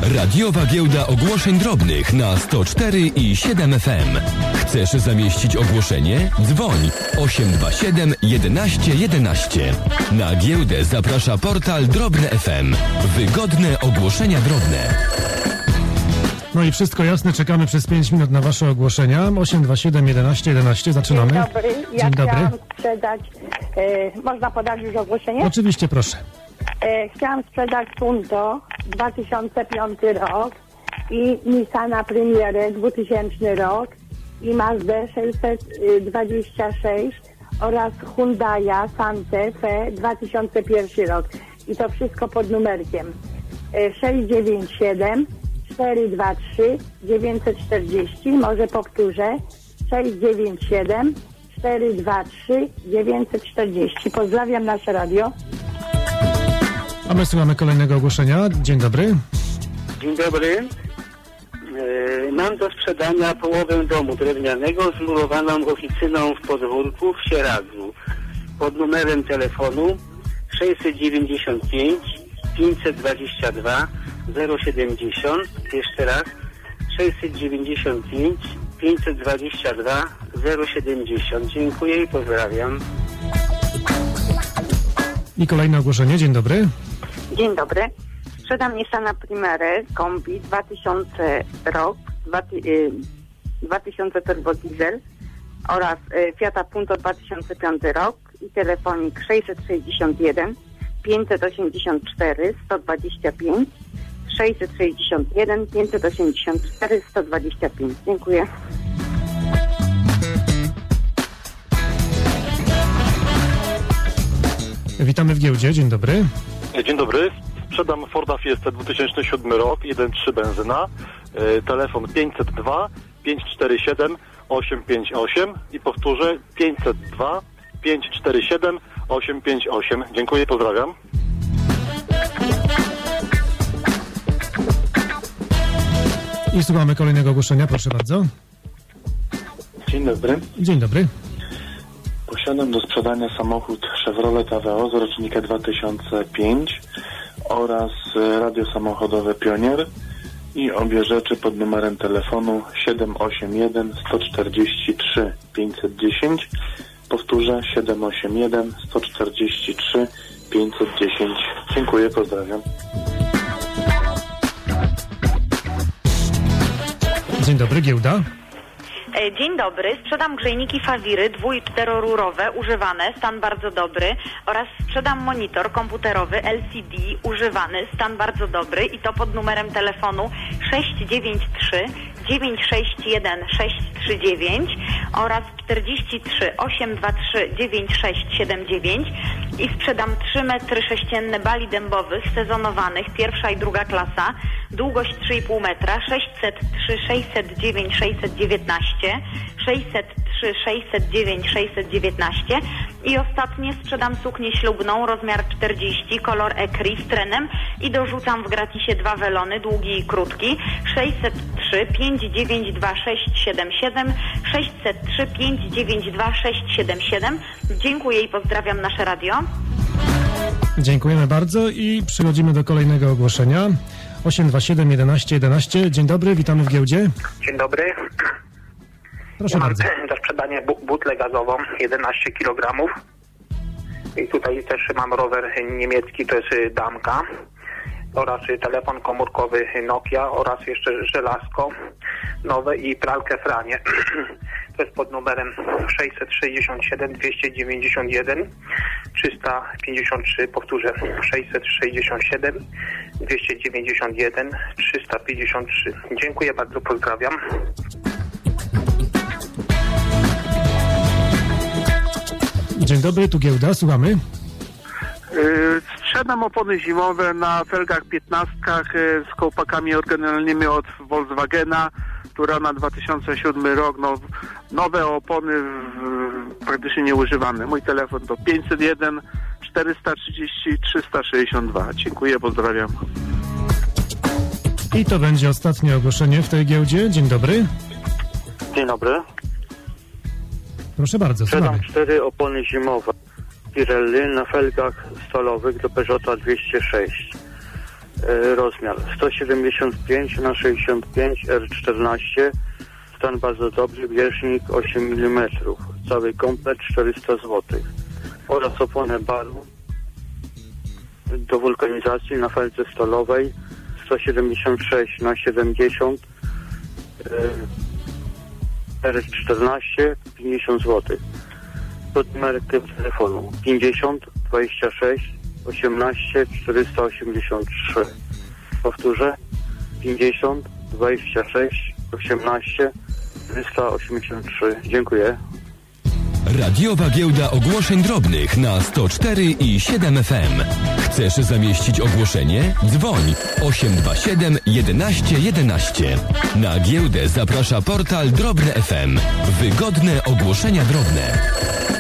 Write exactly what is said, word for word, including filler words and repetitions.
Radiowa giełda ogłoszeń drobnych na sto cztery i siedem F M. Chcesz zamieścić ogłoszenie? Dzwoń osiem dwa siedem jedenaście jedenaście. Na giełdę zaprasza portal Drobne F M. Wygodne ogłoszenia drobne. No i wszystko jasne, czekamy przez pięć minut na wasze ogłoszenia. osiem dwa siedem jedenaście jedenaście, zaczynamy. Dzień dobry, ja Dzień dobry. chciałam sprzedać, e, można podać już ogłoszenie? Oczywiście, proszę. E, chciałam sprzedać Punto, dwa tysiące piąty rok i Nissana Premierę, dwutysięczny rok i Mazdę sześćset dwadzieścia sześć oraz Hyundai'a Santa Fe, dwa tysiące pierwszy rok. I to wszystko pod numerkiem e, sześć dziewięć siedem cztery dwa trzy dziewięć czterdzieści, może powtórzę, sześć dziewięć siedem cztery dwa trzy dziewięć czterdzieści. Pozdrawiam nasze radio. A my słuchamy kolejnego ogłoszenia. Dzień dobry. Dzień dobry. Yy, mam do sprzedania połowę domu drewnianego z murowaną oficyną w podwórku w Sieradzu pod numerem telefonu sześćset dziewięćdziesiąt pięć pięćset dwadzieścia dwa zero siedemdziesiąt. Jeszcze raz sześćset dziewięćdziesiąt pięć pięćset dwadzieścia dwa zero siedemdziesiąt. Dziękuję i pozdrawiam. I kolejne ogłoszenie. Dzień dobry. Dzień dobry. Sprzedam Nissana Primerę kombi dwa tysiące rok, dwa tysiące turbo diesel oraz Fiata Punto dwa tysiące piąty rok i telefonik sześćset sześćdziesiąt jeden pięćset osiemdziesiąt cztery sto dwadzieścia pięć sześćset sześćdziesiąt jeden pięćset osiemdziesiąt cztery sto dwadzieścia pięć. Dziękuję. Witamy w giełdzie. Dzień dobry. Dzień dobry. Sprzedam Forda Fiesta dwa tysiące siódmy rok, jeden przecinek trzy benzyna, e, telefon pięćset dwa pięćset czterdzieści siedem osiem pięć osiem i powtórzę pięćset dwa pięćset czterdzieści siedem osiem pięć osiem. Dziękuję, pozdrawiam. I słuchamy kolejnego ogłoszenia, proszę bardzo. Dzień dobry. Dzień dobry. Posiadam do sprzedania samochód Chevrolet Aveo z rocznika dwa tysiące piąty oraz radio samochodowe Pionier i obie rzeczy pod numerem telefonu siedem osiem jeden sto czterdzieści trzy pięćset dziesięć. Powtórzę siedem osiem jeden sto czterdzieści trzy pięćset dziesięć. Dziękuję, pozdrawiam. Dzień dobry, giełda. Dzień dobry, sprzedam grzejniki Fawiry dwu- i czterorurowe, używane, stan bardzo dobry oraz sprzedam monitor komputerowy L C D, używany, stan bardzo dobry i to pod numerem telefonu sześć dziewięć trzy dziewięć sześć jeden sześć trzy dziewięć oraz czterdzieści trzy osiemset dwadzieścia trzy dziewięćdziesiąt sześć siedemdziesiąt dziewięć i sprzedam trzy metry sześcienne bali dębowych sezonowanych, pierwsza i druga klasa, długość trzy i pół metra, sześćset trzy sześćset dziewięć sześćset dziewiętnaście, sześćset trzy sześćset dziewięć sześćset dziewiętnaście i ostatnie sprzedam suknię ślubną, rozmiar czterdzieści, kolor ekri z trenem i dorzucam w gratisie dwa welony, długi i krótki, sześćset trzy pięć dziewięć dwa sześć siedem siedem, sześćset trzy pięć dziewięć dwa sześć siedem siedem. Dziękuję i pozdrawiam nasze radio. Dziękujemy bardzo i przechodzimy do kolejnego ogłoszenia. osiem dwa siedem jedenaście jedenaście. Dzień dobry, witamy w giełdzie. Dzień dobry. Proszę ja bardzo. Mam do sprzedania bu- butlę gazową jedenaście kilogramów. I tutaj też mam rower niemiecki, to jest Damka. Oraz telefon komórkowy Nokia oraz jeszcze żelazko nowe i pralkę Franie. To jest pod numerem sześćset sześćdziesiąt siedem dwieście dziewięćdziesiąt jeden trzysta pięćdziesiąt trzy. Powtórzę sześćset sześćdziesiąt siedem dwieście dziewięćdziesiąt jeden trzysta pięćdziesiąt trzy. Dziękuję bardzo, pozdrawiam. Dzień dobry, tu giełda, słuchamy. Yy, sprzedam opony zimowe na felgach piętnastkach yy, z kołpakami oryginalnymi od Volkswagena, która na dwa tysiące siódmy rok, no, nowe opony w, praktycznie nieużywane. Mój telefon to pięćset jeden czterysta trzydzieści trzysta sześćdziesiąt dwa. Dziękuję, pozdrawiam. I to będzie ostatnie ogłoszenie w tej giełdzie. Dzień dobry. Dzień dobry. Proszę bardzo, Sprzedam słuchamy. cztery opony zimowe Pirelli na felgach stalowych do Peugeota dwieście sześć. E, rozmiar sto siedemdziesiąt pięć na sześćdziesiąt pięć R czternaście. Stan bardzo dobry, bieżnik osiem milimetrów. Cały komplet czterysta złotych. Oraz oponę baru do wulkanizacji na felce stalowej sto siedemdziesiąt sześć na siedemdziesiąt R czternaście, pięćdziesiąt złotych. Pod numerem telefonu pięćdziesiąt dwadzieścia sześć osiemnaście czterysta osiemdziesiąt trzy. Powtórzę, pięćdziesiąt dwadzieścia sześć osiemnaście czterysta osiemdziesiąt trzy. Dziękuję. Radiowa Giełda Ogłoszeń Drobnych na sto cztery i siedem F M. Chcesz zamieścić ogłoszenie? Dzwoń osiem dwa siedem jedenaście jedenaście. Na giełdę zaprasza portal Drobne F M. Wygodne ogłoszenia drobne.